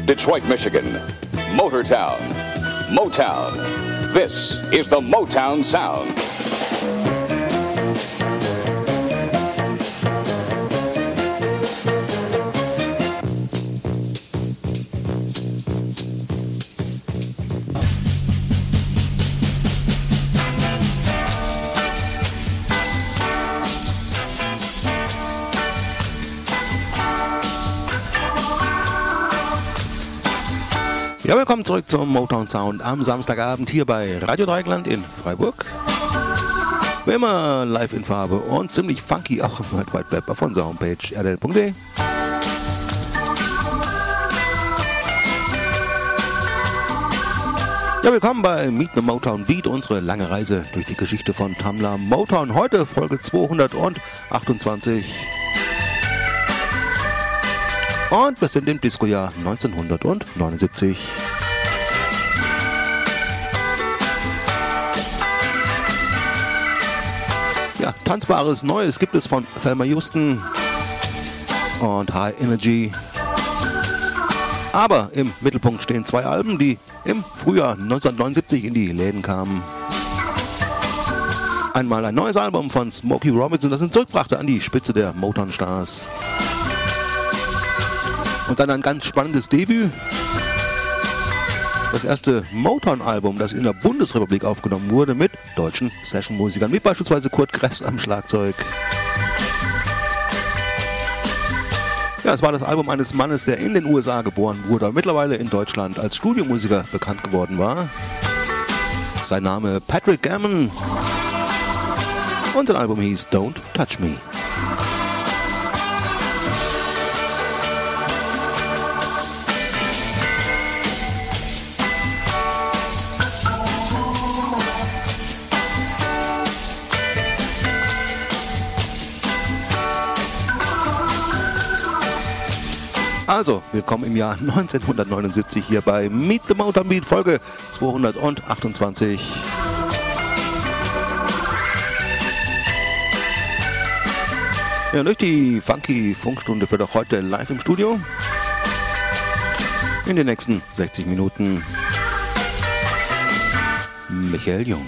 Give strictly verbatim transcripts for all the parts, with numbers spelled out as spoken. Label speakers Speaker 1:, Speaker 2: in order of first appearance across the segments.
Speaker 1: Detroit, Michigan. Motortown. Motown. This is the Motown Sound.
Speaker 2: Ja, willkommen zurück zum Motown Sound am Samstagabend hier bei Radio Dreieckland in Freiburg. Wie immer live in Farbe und ziemlich funky auch im World Wide Web auf unserer Homepage r d l punkt d e. Ja, willkommen bei Meet the Motown Beat, unsere lange Reise durch die Geschichte von Tamla Motown. Heute Folge zweihundertachtundzwanzig. Und wir sind im Disco-Jahr neunzehnhundertneunundsiebzig. Ja, tanzbares Neues gibt es von Thelma Houston und High Energy. Aber im Mittelpunkt stehen zwei Alben, die im Frühjahr neunzehnhundertneunundsiebzig in die Läden kamen. Einmal ein neues Album von Smokey Robinson, das ihn zurückbrachte an die Spitze der Motown-Stars. Und dann ein ganz spannendes Debüt. Das erste Motown-Album, das in der Bundesrepublik aufgenommen wurde mit deutschen Session-Musikern, wie beispielsweise Kurt Kress am Schlagzeug. Ja, es war das Album eines Mannes, der in den U S A geboren wurde, aber mittlerweile in Deutschland als Studiomusiker bekannt geworden war. Sein Name Patrick Gammon. Und sein Album hieß Don't Touch Me. Also, willkommen im Jahr neunzehnhundertneunundsiebzig hier bei Meet the Motown Beat, Folge zweihundertachtundzwanzig. Ja, durch die funky Funkstunde für doch heute live im Studio. In den nächsten sechzig Minuten Michael Jung.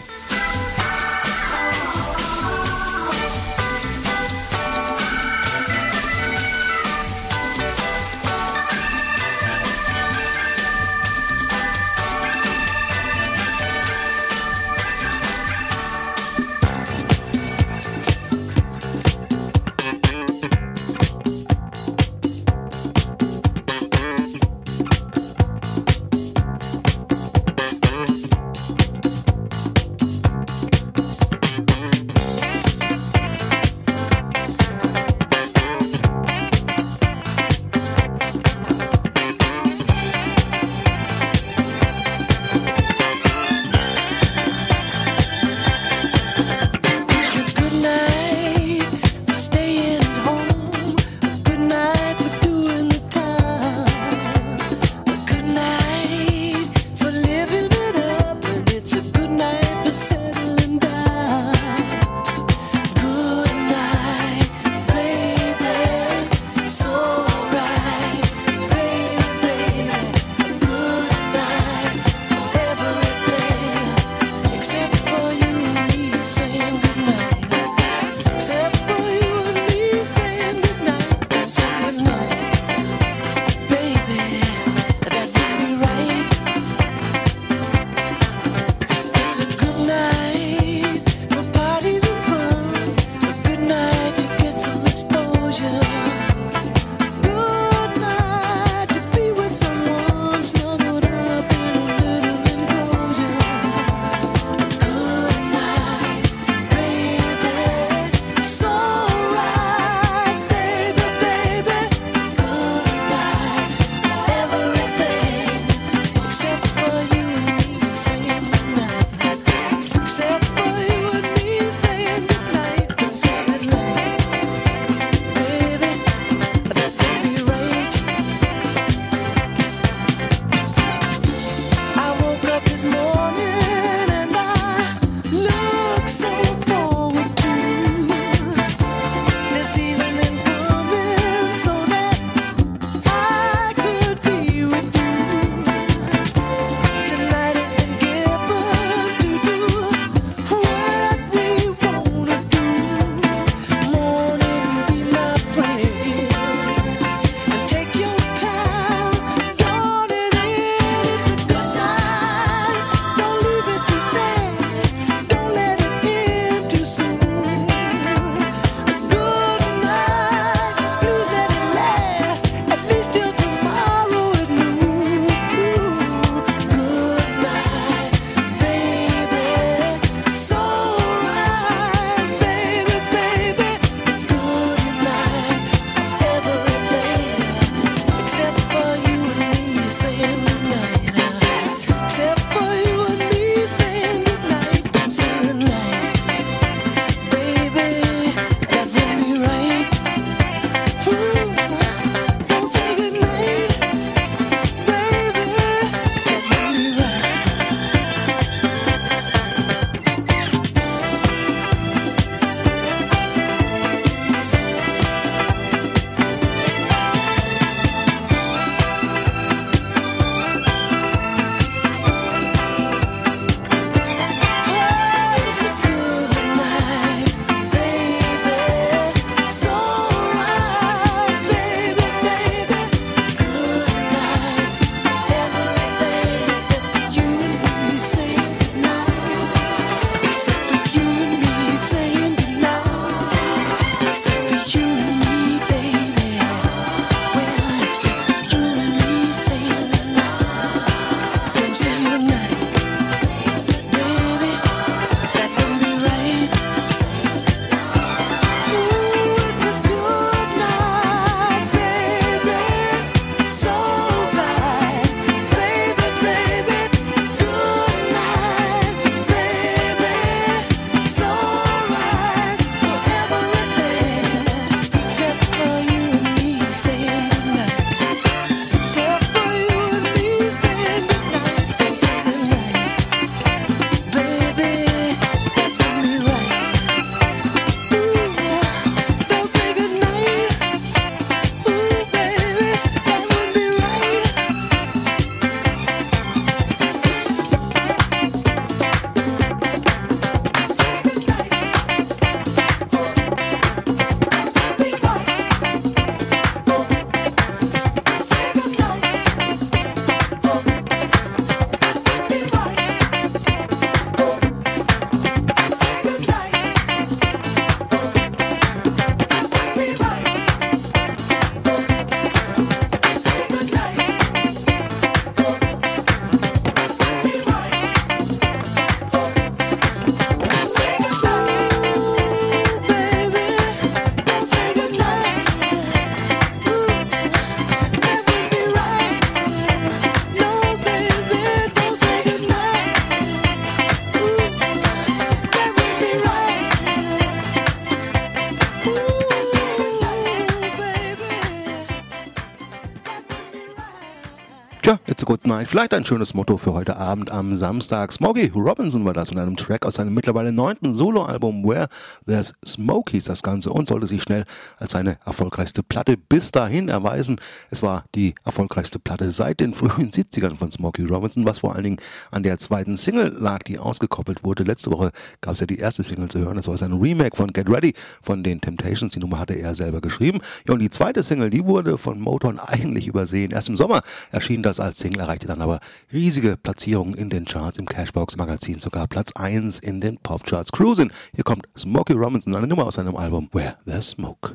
Speaker 2: Tja, It's a Good Night. Vielleicht ein schönes Motto für heute Abend am Samstag. Smokey Robinson war das mit einem Track aus seinem mittlerweile neunten Soloalbum Where There's Smoke hieß das Ganze und sollte sich schnell als seine erfolgreichste Platte bis dahin erweisen. Es war die erfolgreichste Platte seit den frühen siebzigern von Smokey Robinson, was vor allen Dingen an der zweiten Single lag, die ausgekoppelt wurde. Letzte Woche gab es ja die erste Single zu hören. Das war sein Remake von Get Ready von den Temptations. Die Nummer hatte er selber geschrieben. Ja, und die zweite Single, die wurde von Motown eigentlich übersehen. Erst im Sommer erschien das als Single, erreichte dann aber riesige Platzierungen in den Charts, im Cashbox Magazin sogar Platz eins in den Popcharts. Cruisin', hier kommt Smokey Robinson, eine Nummer aus seinem Album Where There's Smoke.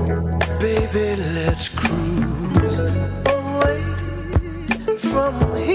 Speaker 3: Let's cruise away from here.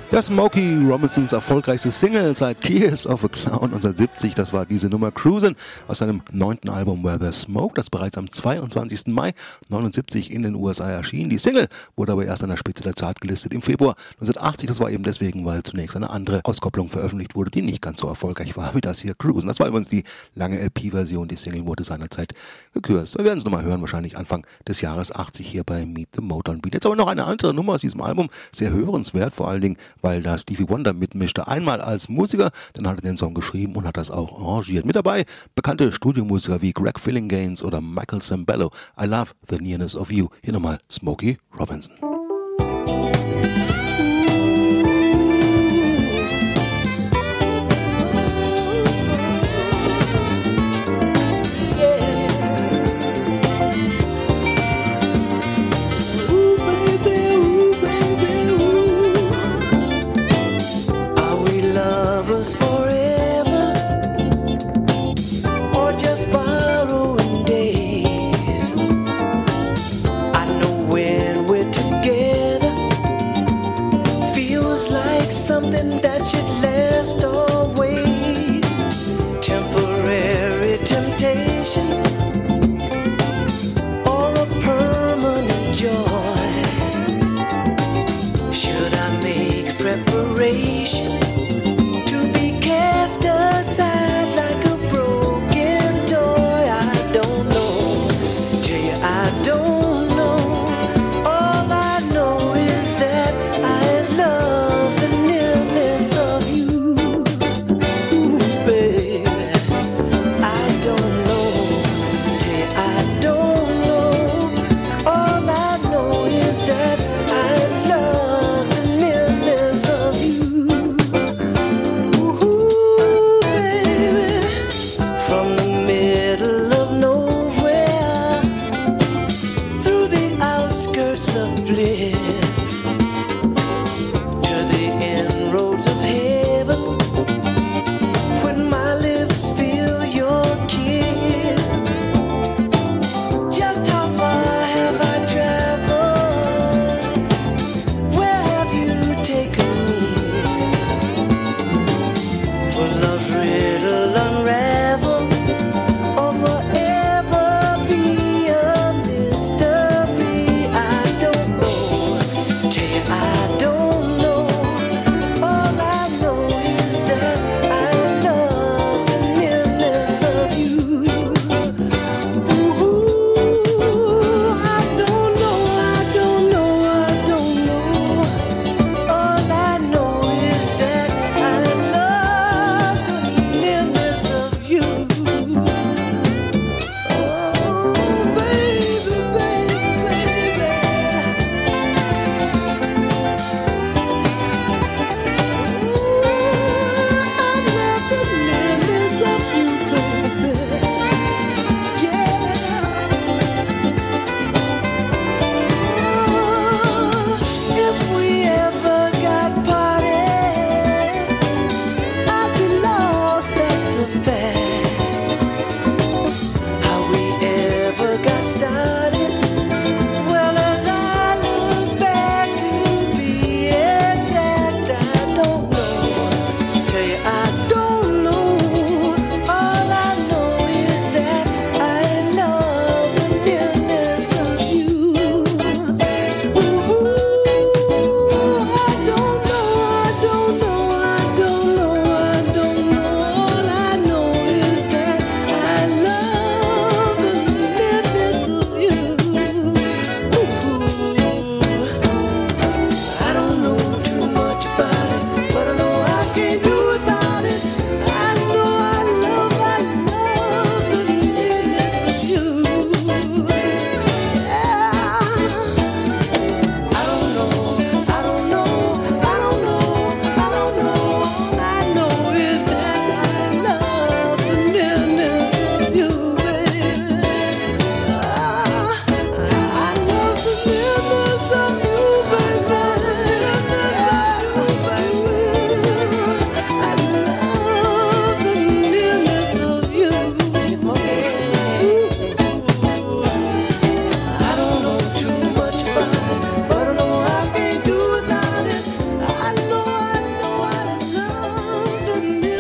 Speaker 2: Ja, Smokey Robinsons erfolgreichste Single seit Tears of a Clown neunzehnhundertsiebzig, das war diese Nummer Cruisin' aus seinem neunten Album Where There's Smoke, das bereits am zweiundzwanzigsten Mai neunundsiebzig in den U S A erschien. Die Single wurde aber erst an der Spitze der Charts gelistet im Februar neunzehnhundertachtzig, das war eben deswegen, weil zunächst eine andere Auskopplung veröffentlicht wurde, die nicht ganz so erfolgreich war wie das hier Cruisin'. Das war übrigens die lange L P-Version, die Single wurde seinerzeit gekürzt. Wir werden es nochmal hören, wahrscheinlich Anfang des Jahres achtzig hier bei Meet the Motown Beat. Jetzt aber noch eine andere Nummer aus diesem Album, sehr hörenswert, vor allen Dingen, weil da Stevie Wonder mitmischte. Einmal als Musiker, dann hat er den Song geschrieben und hat das auch arrangiert. Mit dabei bekannte Studiomusiker wie Greg Fillinganes oder Michael Sambello. I Love the Nearness of You. Hier nochmal Smokey Robinson.
Speaker 3: Something that should last always, temporary temptation or a permanent joy. Should I make preparation to be cast aside like a broken toy? I don't know, tell you I don't know. All I know is that I love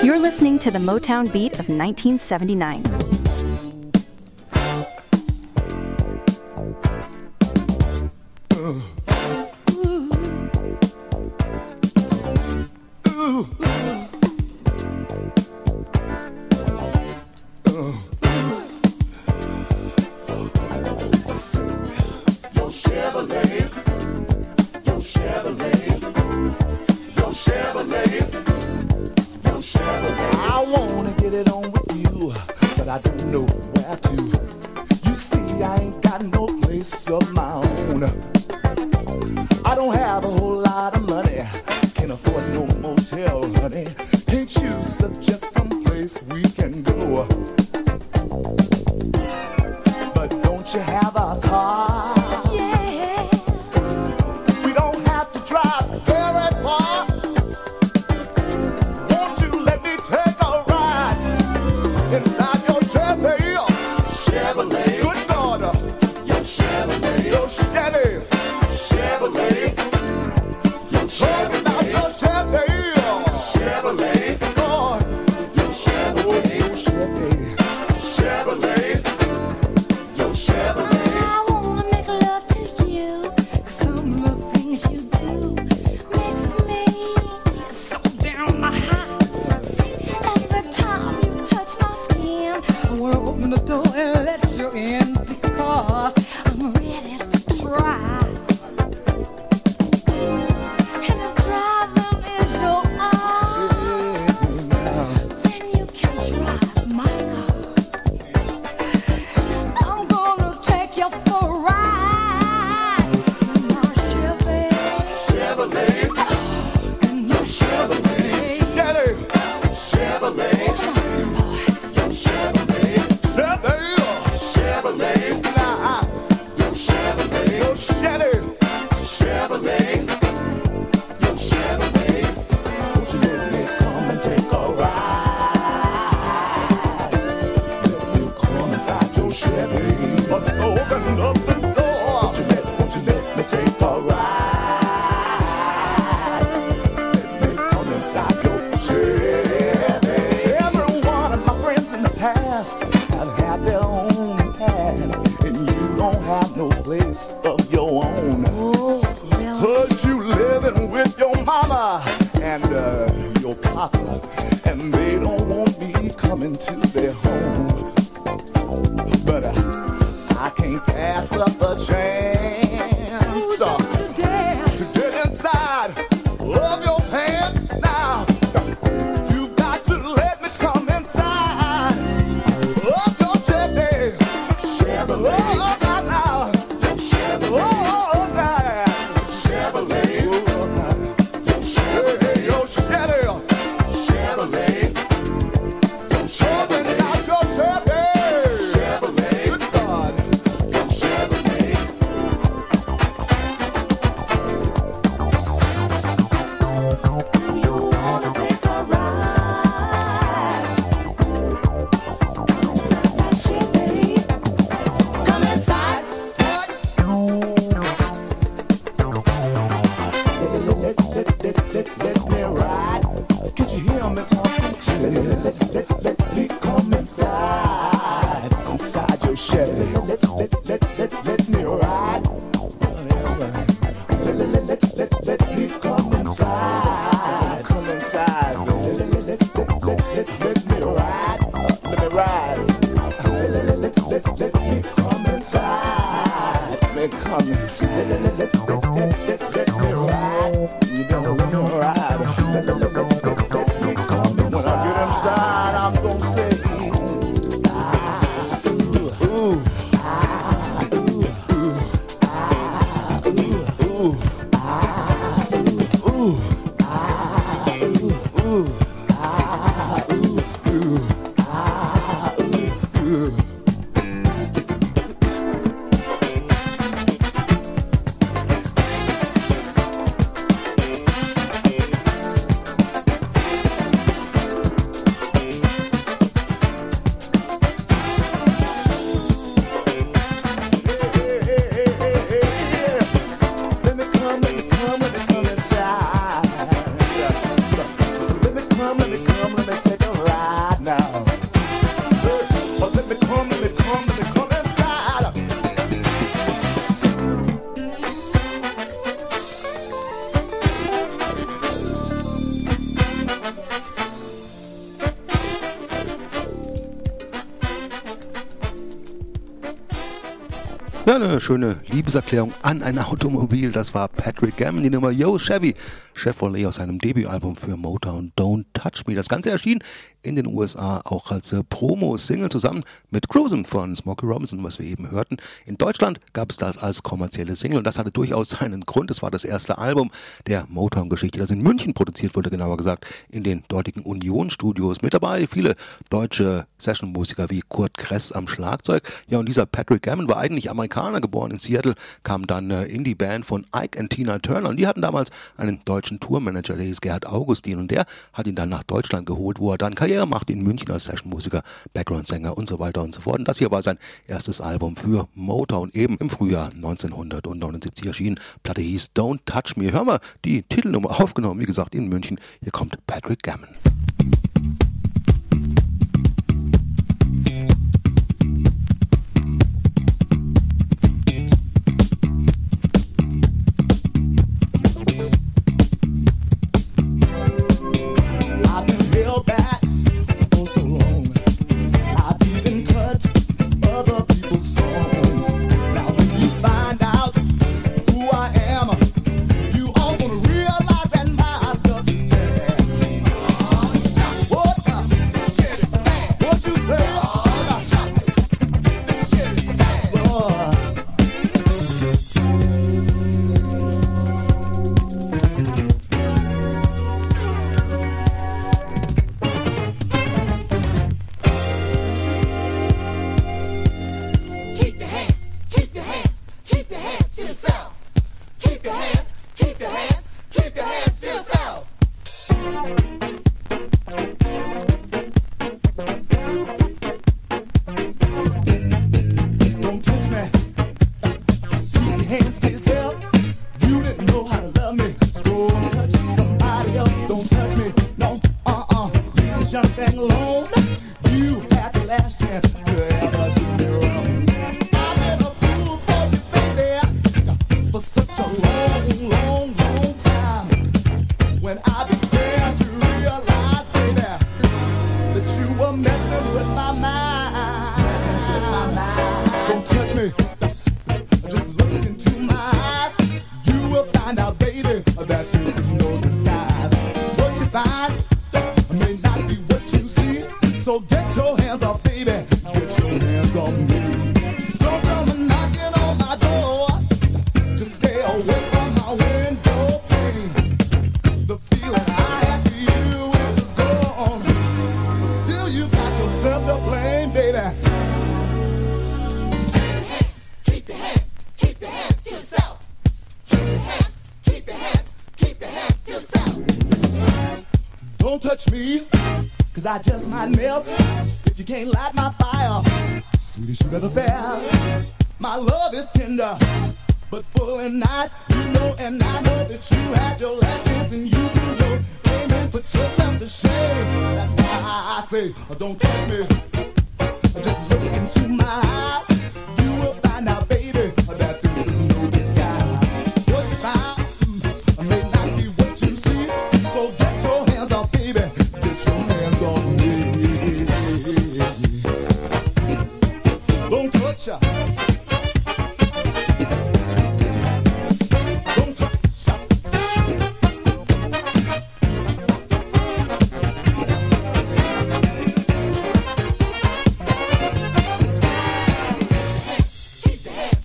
Speaker 4: You're listening to the Motown beat of nineteen seventy-nine.
Speaker 2: Ja, eine schöne Liebeserklärung an ein Automobil. Das war Patrick Gammon, die Nummer Yo Chevy, Chevrolet aus seinem Debütalbum für Motown, Don't Touch Me. Das Ganze erschien in den U S A auch als äh, Promo-Single zusammen mit Cruisin' von Smokey Robinson, was wir eben hörten. In Deutschland gab es das als kommerzielle Single und das hatte durchaus seinen Grund. Es war das erste Album der Motown-Geschichte, das in München produziert wurde, genauer gesagt in den dortigen Union-Studios. Mit dabei viele deutsche Session-Musiker wie Kurt Kress am Schlagzeug. Ja, und dieser Patrick Gammon war eigentlich Amerikaner, geboren in Seattle, kam dann äh, in die Band von Ike und Tina Turner und die hatten damals einen deutschen Tourmanager, der hieß Gerhard Augustin und der hat ihn dann nach Deutschland geholt, wo er dann Karriere machte in München als Session-Musiker, Background-Sänger und so weiter und so fort. Und das hier war sein erstes Album für Motown, eben im Frühjahr neunzehnhundertneunundsiebzig erschienen. Platte hieß Don't Touch Me. Hören wir die Titelnummer aufgenommen, wie gesagt, in München. Hier kommt Patrick Gammon.
Speaker 5: I just might melt if you can't light my fire. Sweetest you ever felt. My love is tender, but full and nice. You know, and I know that you had your last chance and you do your game and put yourself to shame. That's why I say, don't touch me. Just look into my eyes. You will find out, baby, that this is no disguise. What you find may not be what you see. So get your hands off, baby. Get your hands off me. Don't touch her. Don't touch her. Keep the hands.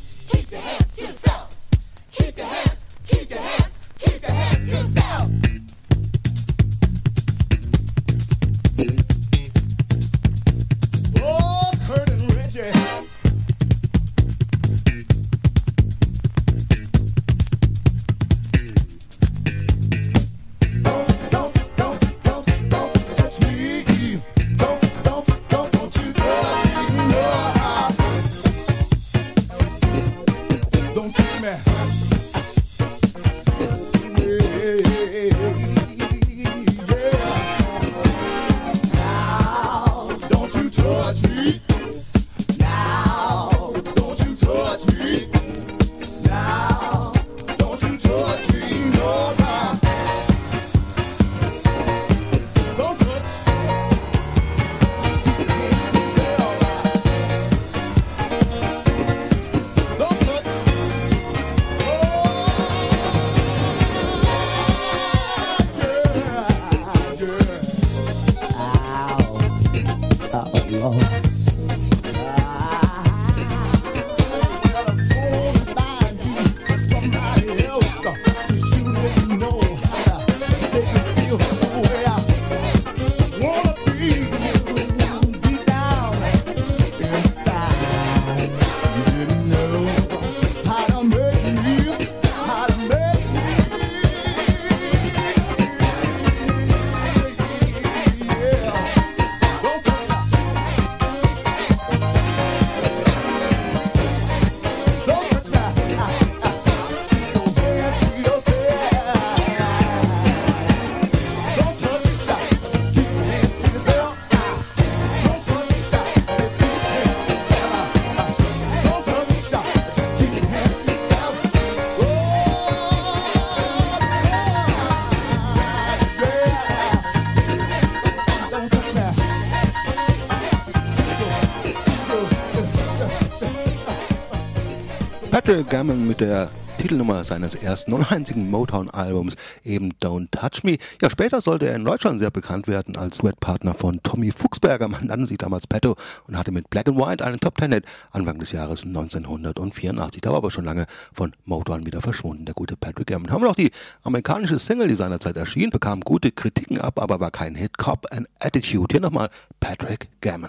Speaker 2: Patrick Gammon mit der Titelnummer seines ersten und einzigen Motown-Albums, eben Don't Touch Me. Ja, später sollte er in Deutschland sehr bekannt werden als Duettpartner von Tommy Fuchsberger. Man nannte sich damals Petto und hatte mit Black and White einen Top-Ten-Hit Anfang des Jahres neunzehnhundertvierundachtzig. Da war aber schon lange von Motown wieder verschwunden, der gute Patrick Gammon. Haben wir noch die amerikanische Single, die seinerzeit erschien, bekam gute Kritiken ab, aber war kein Hit. Cop and Attitude. Hier nochmal Patrick Gammon.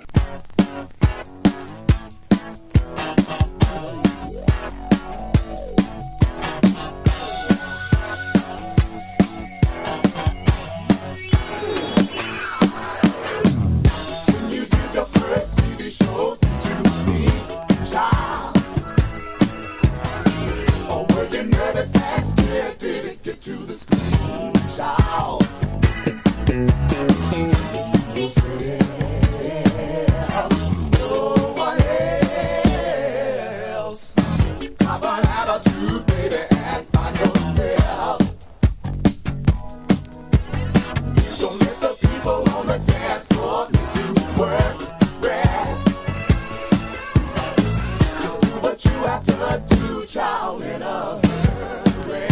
Speaker 5: To the school child, you say no one else. Have an attitude, baby, and find yourself. Don't let the people on the dance floor make you work, rap. Just do what you have to do, child, in a hurry.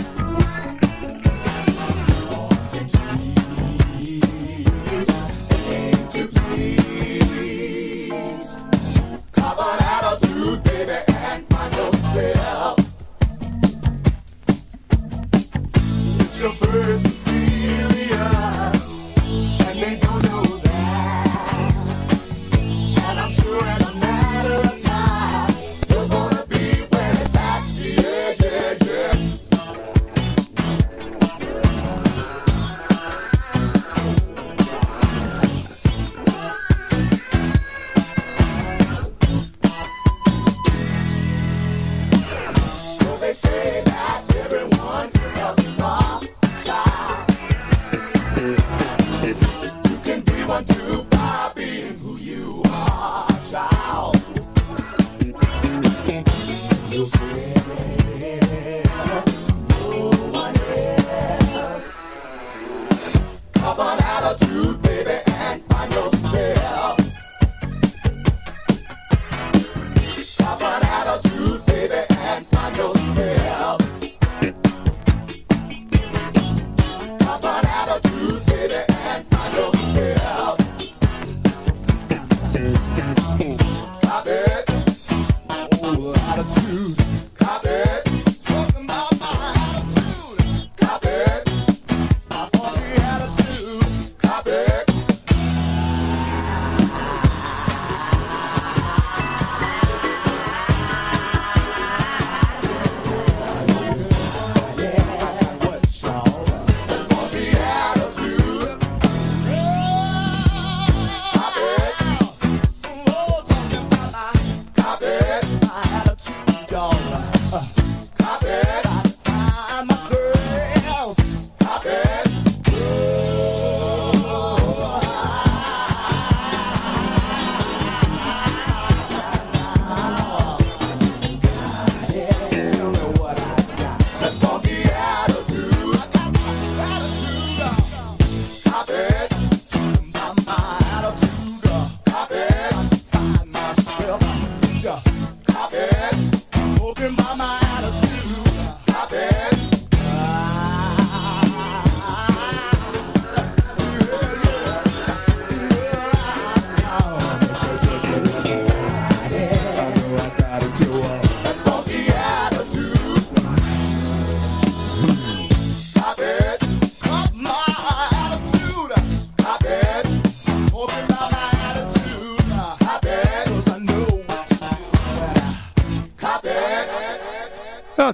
Speaker 5: Your first experience, and they don't know that. And I'm sure in a matter of time, you're gonna be where it's at. Yeah, yeah, yeah. So they say that everyone is a star. To by being who you are, child. You'll say no one else. Have an attitude, baby, and find yourself. Have an attitude, baby, and find yourself. Have an attitude, baby, and find yourself. Cop it. Oh, attitude. Cop it. Talking about my attitude. Cop it. My funky attitude. Cop it. Yeah, what's all funky attitude? Cop it. Cop it, my attitude, y'all. Uh, cop it, I find myself. Cop it. Tell me what I got. That funky attitude. I got my attitude. Cop it. My, my attitude. Cop it. Find myself. Cop it. Talking about my attitude. Cop it.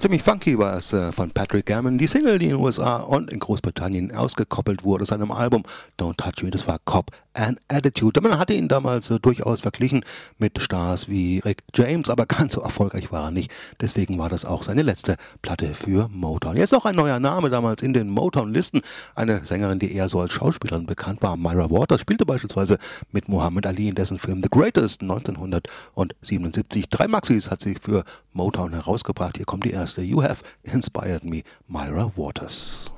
Speaker 2: ziemlich funky war es äh, von Patrick Gammon. Die Single, die in den U S A und in Großbritannien ausgekoppelt wurde, aus seinem Album Don't Touch Me, das war Cop and Attitude. Man hatte ihn damals äh, durchaus verglichen mit Stars wie Rick James, aber ganz so erfolgreich war er nicht. Deswegen war das auch seine letzte Platte für Motown. Jetzt auch ein neuer Name damals in den Motown-Listen. Eine Sängerin, die eher so als Schauspielerin bekannt war, Myra Waters, spielte beispielsweise mit Muhammad Ali in dessen Film The Greatest neunzehnhundertsiebenundsiebzig. Drei Maxis hat sie für Motown herausgebracht. Hier kommt die erste. You Have Inspired Me, Myra Waters.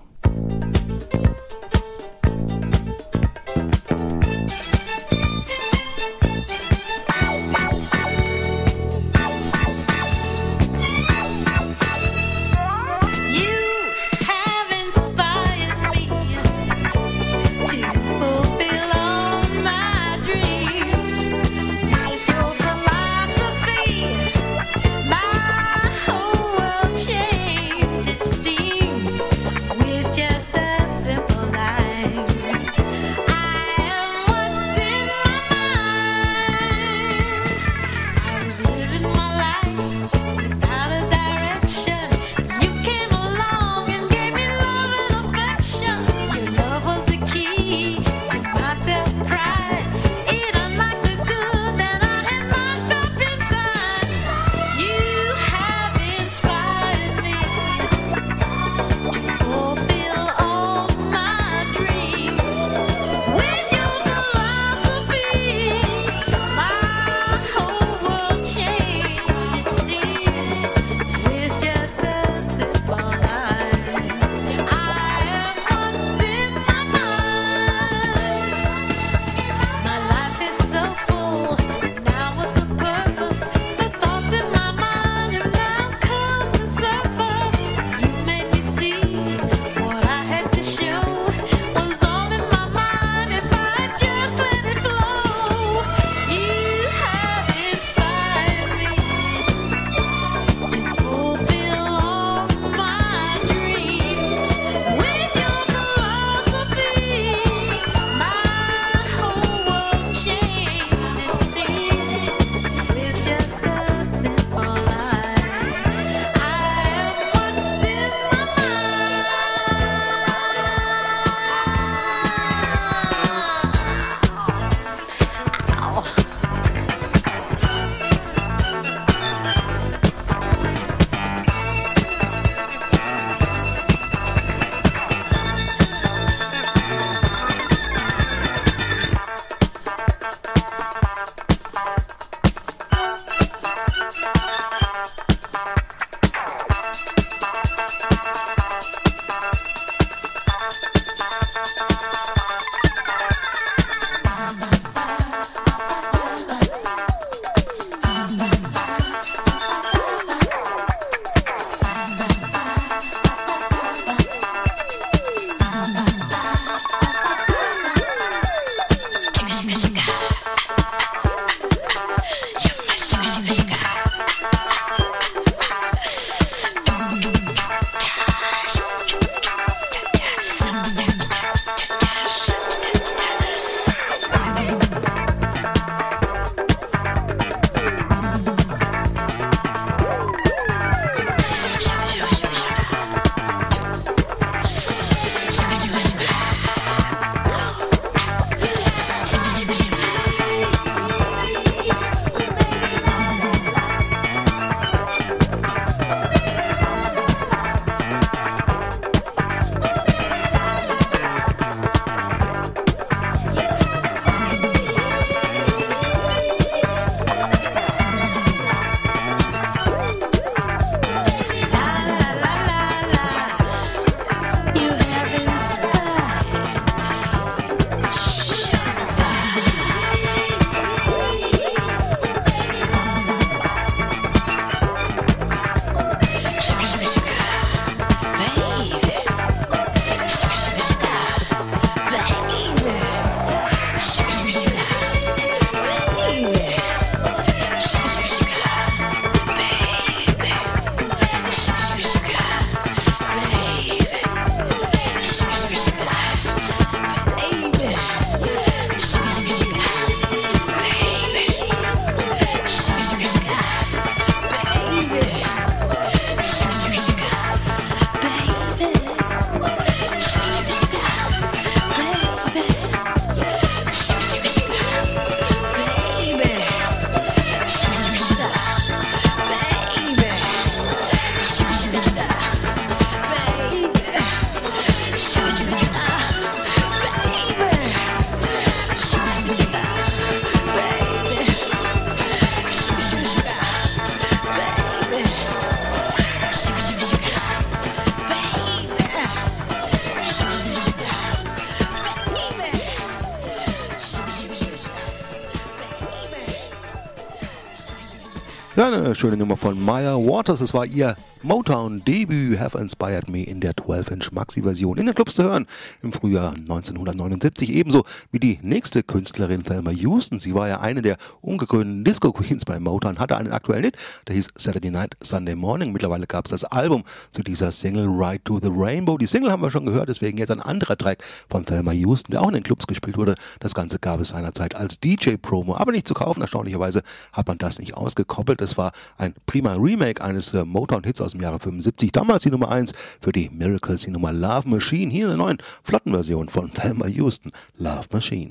Speaker 2: Ja, eine schöne Nummer von Maya Waters. Es war ihr Motown-Debüt, Have Inspired Me, in der zwölf Inch Maxi-Version in den Clubs zu hören im Frühjahr neunzehnhundertneunundsiebzig. Ebenso wie die nächste Künstlerin Thelma Houston. Sie war ja eine der ungekrönten Disco-Queens bei Motown, hatte einen aktuellen Hit, der hieß Saturday Night, Sunday Morning. Mittlerweile gab es das Album zu dieser Single Ride to the Rainbow. Die Single haben wir schon gehört, deswegen jetzt ein anderer Track von Thelma Houston, der auch in den Clubs gespielt wurde. Das Ganze gab es seinerzeit als D J-Promo, aber nicht zu kaufen. Erstaunlicherweise hat man das nicht ausgekoppelt. Es war ein prima Remake eines äh, Motown-Hits aus dem Jahre fünfundsiebzig. Damals die Nummer eins für die Miracles, die Nummer Love Machine. Hier in der neuen Flottenversion von Thelma Houston, Love Machine.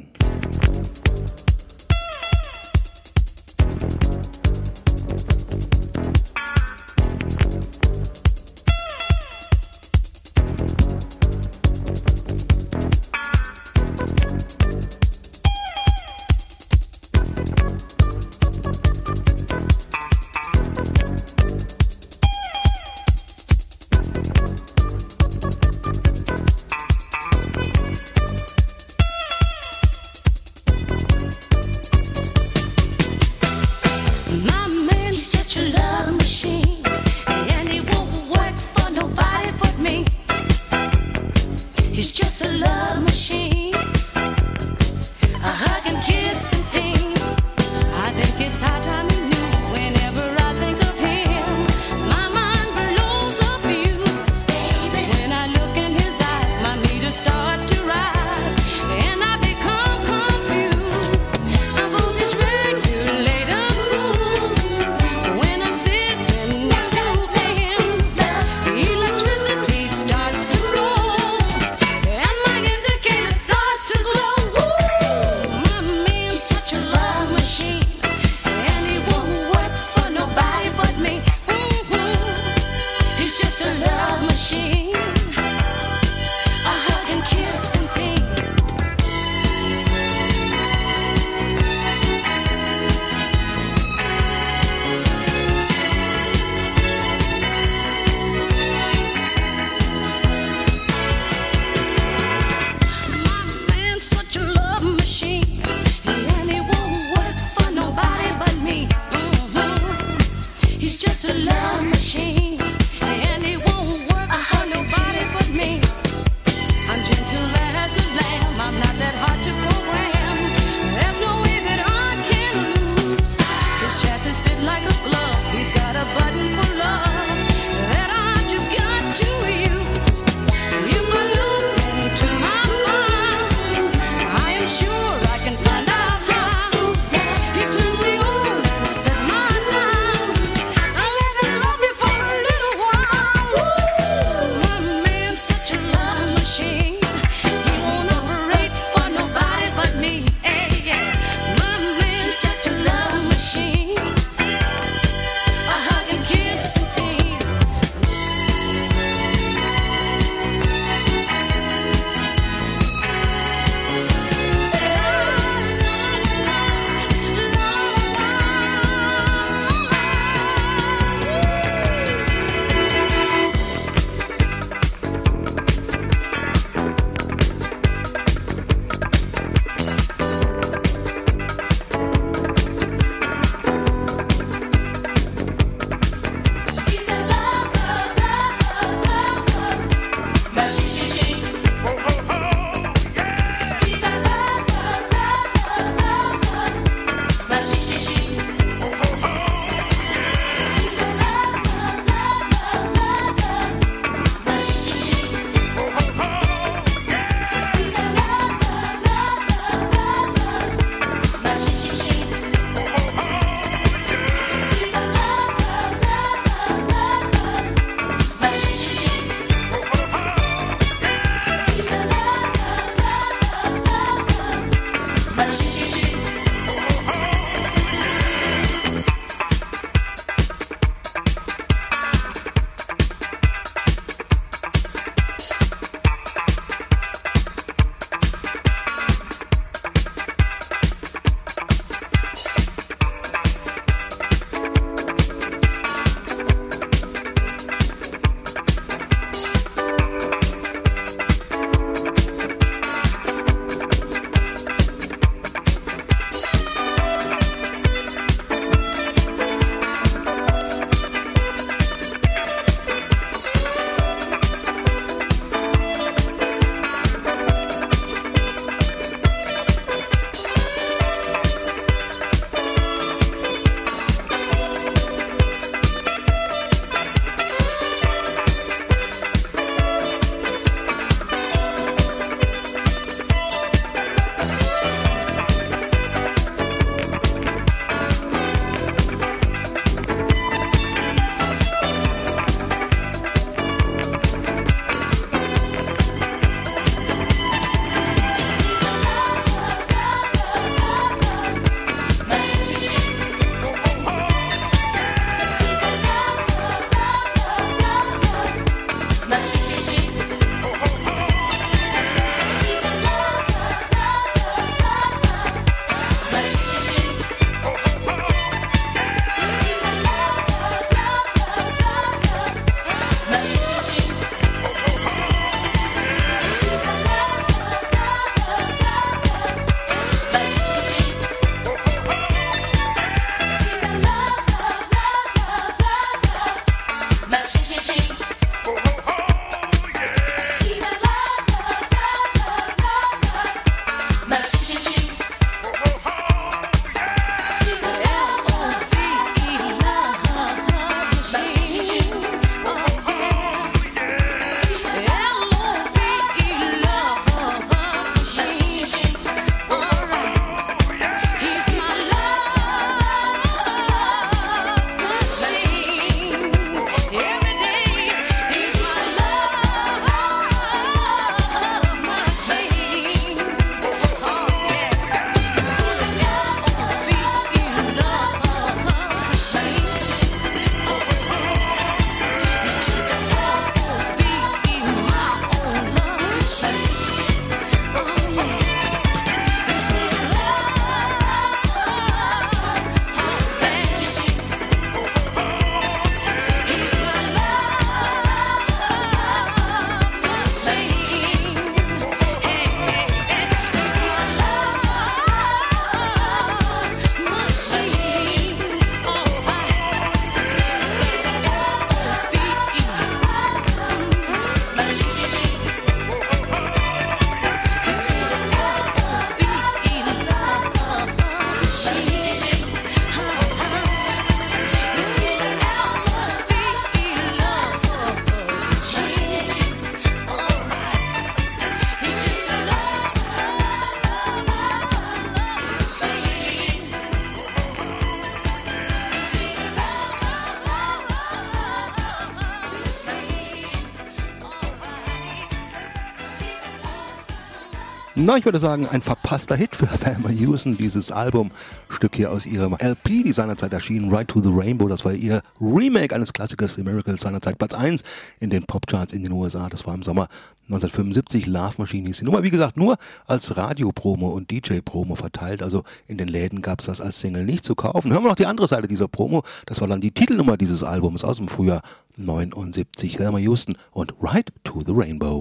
Speaker 2: Na, ich würde sagen, ein verpasster Hit für Thelma Houston, dieses Album. Stück hier aus ihrem L P, die seinerzeit erschien, Ride to the Rainbow. Das war ihr Remake eines Klassikers, The Miracles, seinerzeit Platz eins in den Popcharts in den U S A. Das war im Sommer neunzehnhundertfünfundsiebzig. Love Machine hieß die Nummer. Wie gesagt, nur als Radiopromo und D J-Promo verteilt. Also in den Läden gab es das als Single nicht zu kaufen. Hören wir noch die andere Seite dieser Promo. Das war dann die Titelnummer dieses Albums aus dem Frühjahr neunundsiebzig. Thelma Houston und Ride to the Rainbow.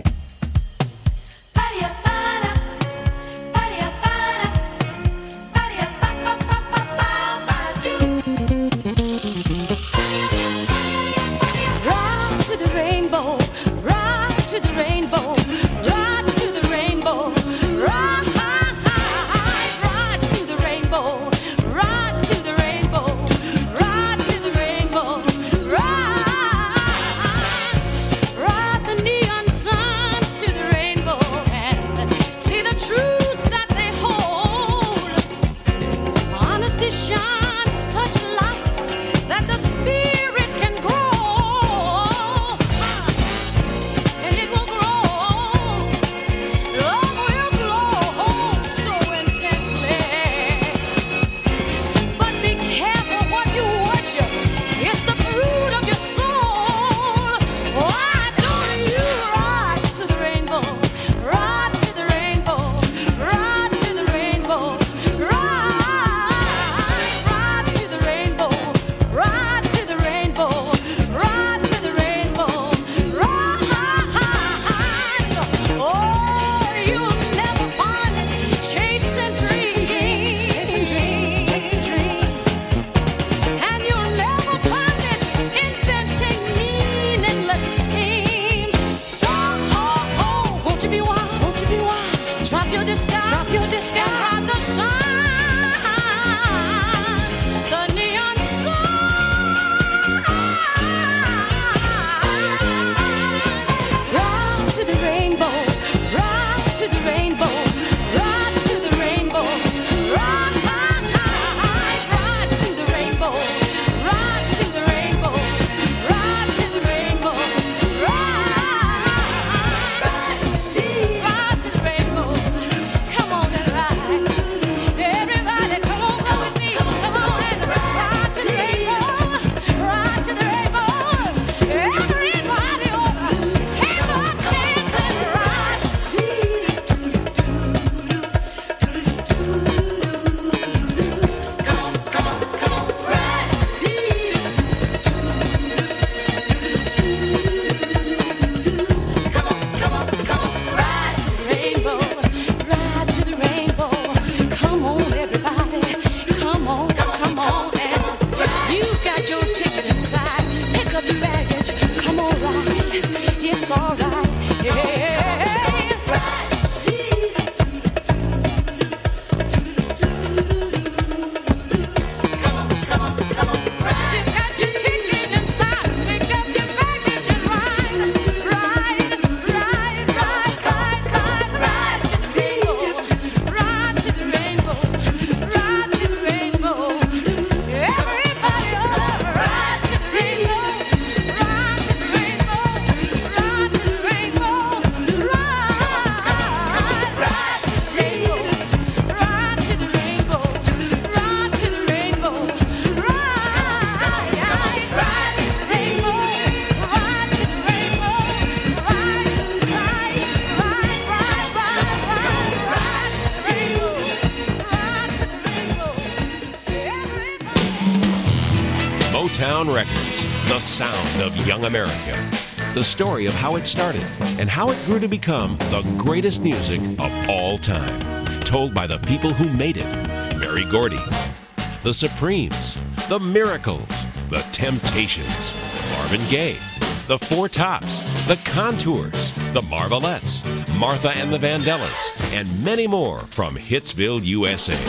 Speaker 6: Motown Records, the sound of young America. The story of how it started and how it grew to become the greatest music of all time. Told by the people who made it. Berry Gordy, the Supremes, the Miracles, the Temptations, Marvin Gaye, the Four Tops, the Contours, the Marvelettes, Martha and the Vandellas, and many more from Hitsville, U S A.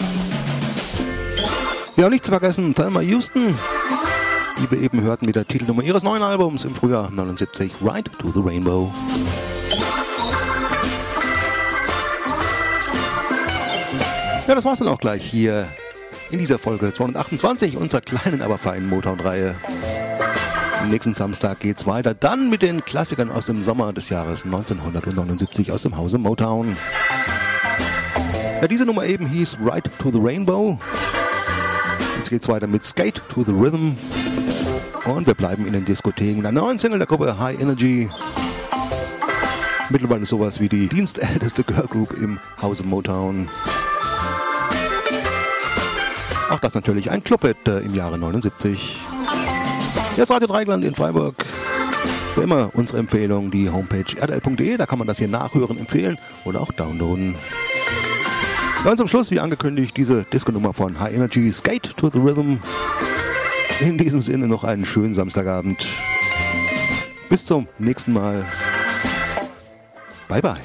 Speaker 2: Ja, und nicht zu vergessen, Thelma Houston, die wir eben hörten mit der Titelnummer ihres neuen Albums im Frühjahr neunundsiebzig, Ride to the Rainbow. Ja, das war's dann auch gleich hier in dieser Folge zweihundertachtundzwanzig unserer kleinen, aber feinen Motown-Reihe. Nächsten Samstag geht's weiter, dann mit den Klassikern aus dem Sommer des Jahres neunzehnhundertneunundsiebzig aus dem Hause Motown. Ja, diese Nummer eben hieß Ride to the Rainbow. Jetzt geht's weiter mit Skate to the Rhythm. Und wir bleiben in den Diskotheken. Der neuen Single der Gruppe High Energy. Mittlerweile sowas wie die dienstälteste Girlgroup im Hause Motown. Auch das natürlich ein Clubhit äh, im Jahre neunundsiebzig. Jetzt Radio Dreieckland in Freiburg. Wie immer unsere Empfehlung, die Homepage r d l punkt d e. Da kann man das hier nachhören, empfehlen oder auch downloaden. Und zum Schluss, wie angekündigt, diese Disco-Nummer von High Energy, Skate to the Rhythm. In diesem Sinne noch einen schönen Samstagabend. Bis zum nächsten Mal. Bye bye.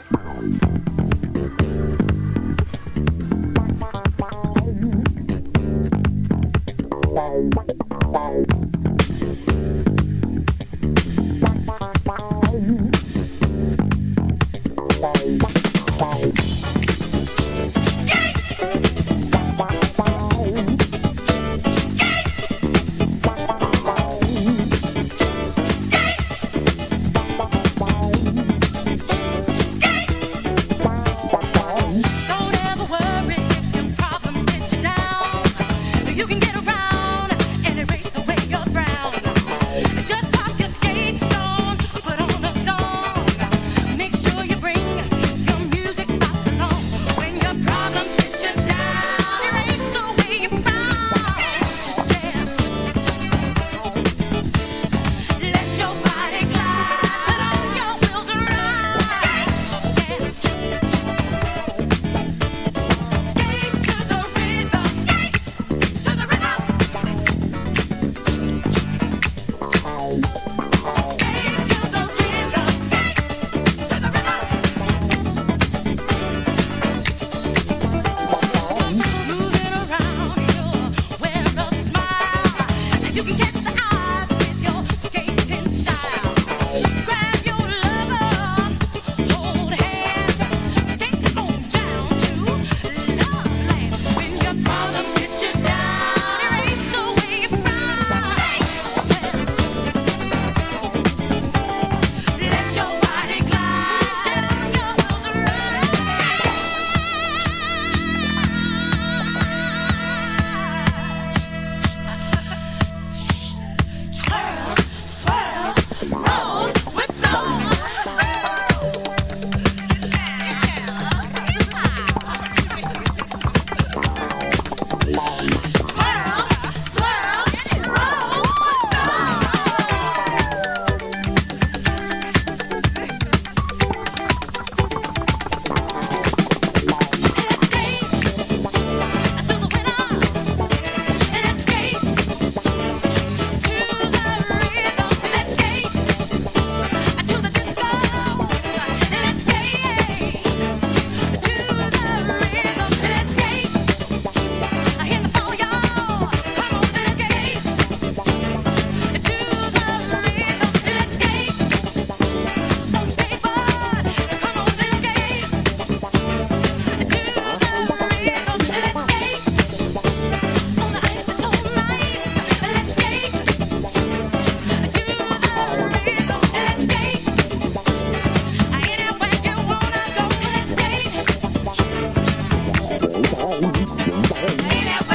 Speaker 3: Ain't that